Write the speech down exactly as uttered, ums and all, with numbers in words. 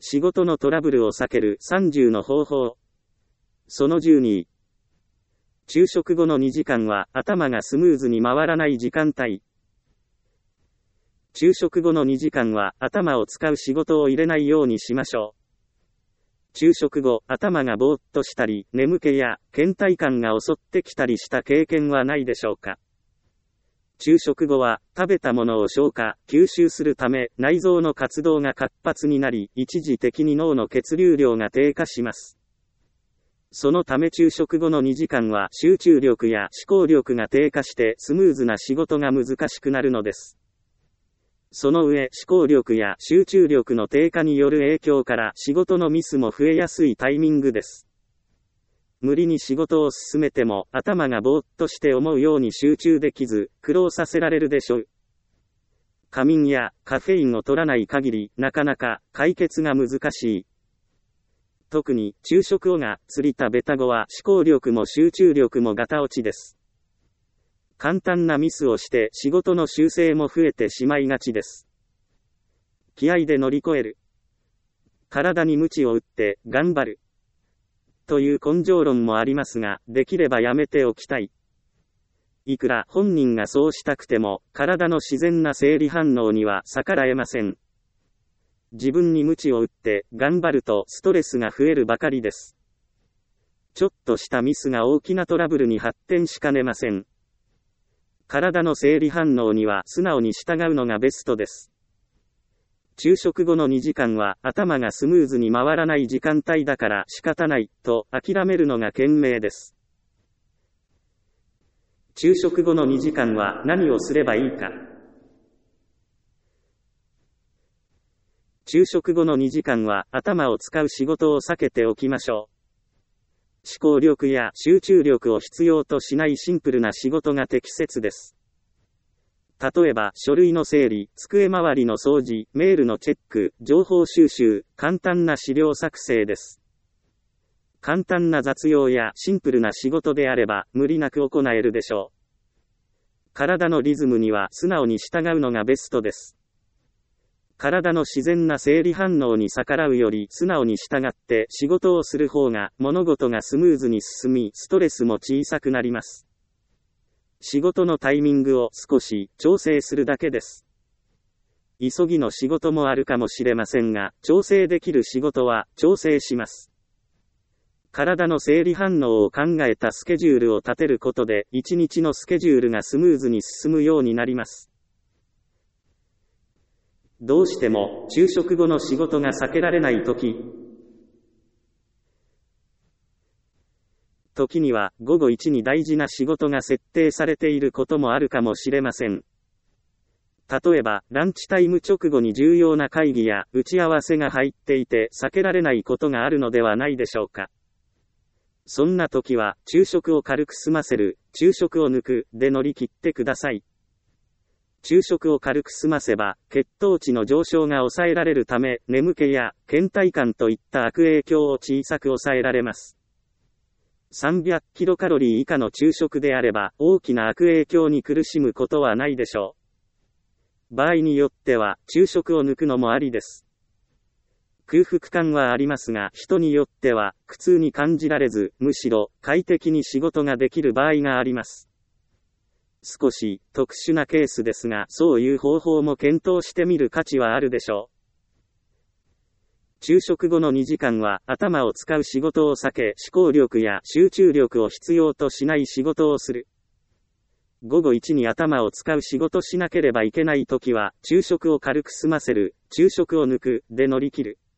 仕事のトラブルを避けるさんじゅうの方法。そのじゅうに。昼食後のにじかんは頭がスムーズに回らない時間帯。昼食後のにじかんは頭を使う仕事を入れないようにしましょう。昼食後、頭がぼーっとしたり、眠気や倦怠感が襲ってきたりした経験はないでしょうか。昼食後は、食べたものを消化、吸収するため、内臓の活動が活発になり、一時的に脳の血流量が低下します。そのため昼食後のにじかんは、集中力や思考力が低下して、スムーズな仕事が難しくなるのです。その上、思考力や集中力の低下による影響から仕事のミスも増えやすいタイミングです。無理に仕事を進めても頭がぼーっとして思うように集中できず、苦労させられるでしょう。仮眠やカフェインを取らない限り、なかなか解決が難しい。特に昼食後がつりたベタ後は思考力も集中力もガタ落ちです。簡単なミスをして仕事の修正も増えてしまいがちです。気合で乗り越える。体に鞭を打って頑張る。という根性論もありますが、できればやめておきたい。いくら本人がそうしたくても、体の自然な生理反応には逆らえません。自分に鞭を打って頑張るとストレスが増えるばかりです。ちょっとしたミスが大きなトラブルに発展しかねません。体の生理反応には素直に従うのがベストです。昼食後のにじかんは頭がスムーズに回らない時間帯だから仕方ないと諦めるのが賢明です。昼食後のにじかんは何をすればいいか。昼食後のにじかんは頭を使う仕事を避けておきましょう。思考力や集中力を必要としないシンプルな仕事が適切です。例えば、書類の整理、机周りの掃除、メールのチェック、情報収集、簡単な資料作成です。簡単な雑用やシンプルな仕事であれば、無理なく行えるでしょう。体のリズムには素直に従うのがベストです。体の自然な生理反応に逆らうより素直に従って仕事をする方が物事がスムーズに進み、ストレスも小さくなります。仕事のタイミングを少し調整するだけです。急ぎの仕事もあるかもしれませんが、調整できる仕事は調整します。体の生理反応を考えたスケジュールを立てることで、一日のスケジュールがスムーズに進むようになります。どうしても昼食後の仕事が避けられないとき、時には午後一に大事な仕事が設定されていることもあるかもしれません。例えば、ランチタイム直後に重要な会議や打ち合わせが入っていて避けられないことがあるのではないでしょうか。そんな時は、昼食を軽く済ませる、昼食を抜く、で乗り切ってください。昼食を軽く済ませば、血糖値の上昇が抑えられるため、眠気や倦怠感といった悪影響を小さく抑えられます。さんびゃくキロカロリー以下の昼食であれば、大きな悪影響に苦しむことはないでしょう。場合によっては、昼食を抜くのもありです。空腹感はありますが、人によっては、苦痛に感じられず、むしろ、快適に仕事ができる場合があります。少し特殊なケースですが、そういう方法も検討してみる価値はあるでしょう。昼食後のにじかんは頭を使う仕事を避け、思考力や集中力を必要としない仕事をする。午後一に頭を使う仕事しなければいけないときは、昼食を軽く済ませる、昼食を抜く、で乗り切る。